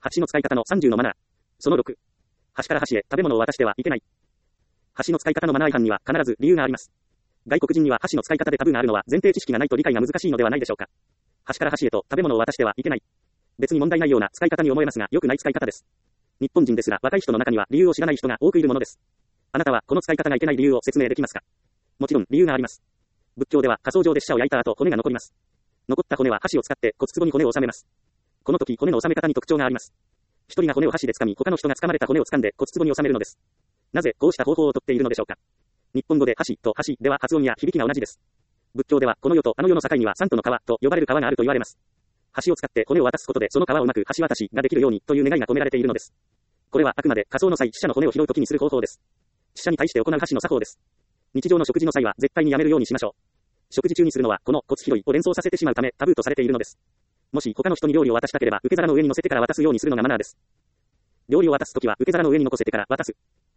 箸の使い方の30のマナー。その6。箸から箸へ食べ物を渡してはいけない。箸の使い方のマナー違反には必ず理由があります。外国人には箸の使い方でタブーがあるのは前提知識がないと理解が難しいのではないでしょうか。箸から箸へと食べ物を渡してはいけない。別に問題ないような使い方に思えますが、良くない使い方です。日本人ですら若い人の中には理由を知らない人が多くいるものです。あなたはこの使い方がいけない理由を説明できますか？もちろん理由があります。仏教では火葬場で死者を焼いた後骨が残ります。残った骨は箸を使って骨壺に骨を収めます。この時骨の収め方に特徴があります。一人が骨を箸で掴み、他の人が掴まれた骨を掴んで骨壺に収めるのです。なぜこうした方法をとっているのでしょうか。日本語で箸と箸では発音や響きが同じです。仏教ではこの世とあの世の境には三途の川と呼ばれる川があると言われます。箸を使って骨を渡すことでその川をうまく橋渡しができるようにという願いが込められているのです。これはあくまで火葬の際死者の骨を拾う時にする方法です。死者に対して行う箸の作法です。日常の食事の際は絶対にやめるようにしましょう。食事中にするのはこの骨拾いを連想させてしまうためタブーとされているのです。もし他の人に料理を渡したければ受け皿の上に乗せてから渡すようにするのがマナーです。料理を渡すときは受け皿の上に残せてから渡す。